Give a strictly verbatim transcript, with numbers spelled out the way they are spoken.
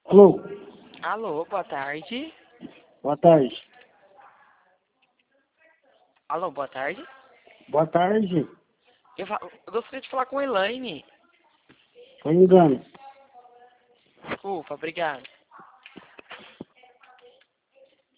Alô, Alô, boa tarde. boa tarde. Alô, boa tarde. Boa tarde. Eu, fa- eu gostaria de falar com a Elaine. Foi engano. Desculpa, obrigado.